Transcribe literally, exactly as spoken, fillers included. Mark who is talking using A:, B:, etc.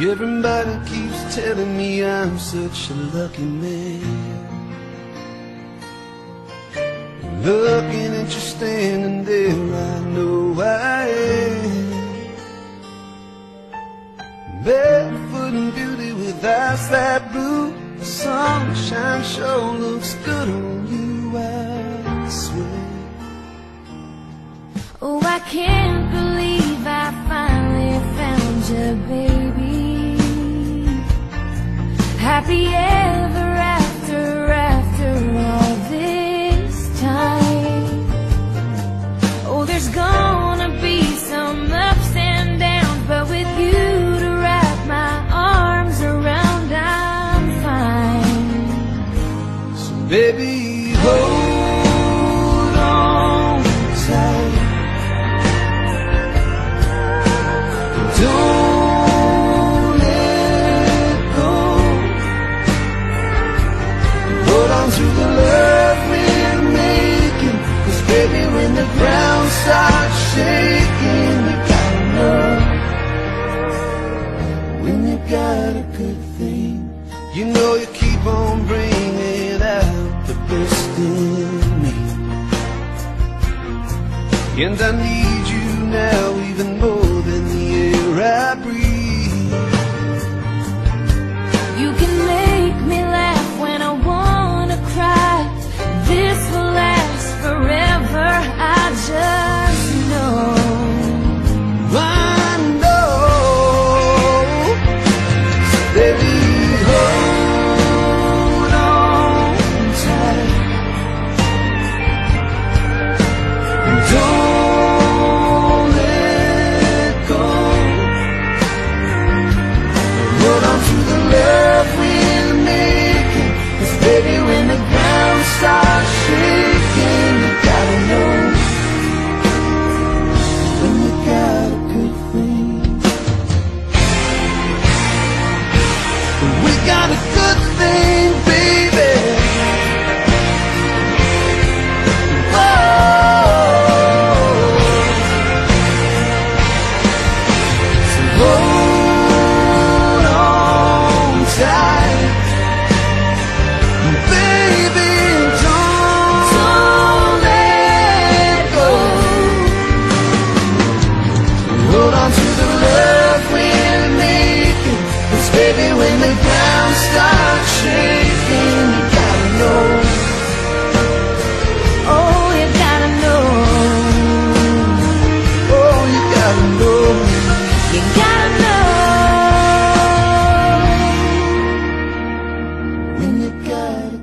A: Everybody keeps telling me I'm such a lucky man. Looking at you standing there, I know I am. Barefoot and beauty with eyes that blue. The sunshine sure looks good on you, I swear.
B: Oh, I can't believe I finally found you, baby. Happy ever after, after all this time. Oh, there's gonna be some ups and downs, but with you to wrap my arms around, I'm fine.
A: So baby, hold on tight. Don't let go. Hold on to the love we're making, 'cause baby, when the ground starts shaking, you gotta know, when you got a good thing, you know you keep on bringing out the best in me. And I need you now even more than the air I breathe.
B: You can make me laugh when I wanna cry. This will last forever, I just know.
A: I know. So baby, hold on tight. Don't let go. Hold on to the love we're making, 'cause baby, when the ground starts shaking, you gotta know, when you got a good thing. We got a good thing, baby. Hold on tight, baby, don't, don't let go. Hold on to the love we're making, 'cause baby, when the ground starts shaking, you gotta know,
B: Oh, you gotta know.
A: oh, you gotta know.
B: You gotta know.
A: When you got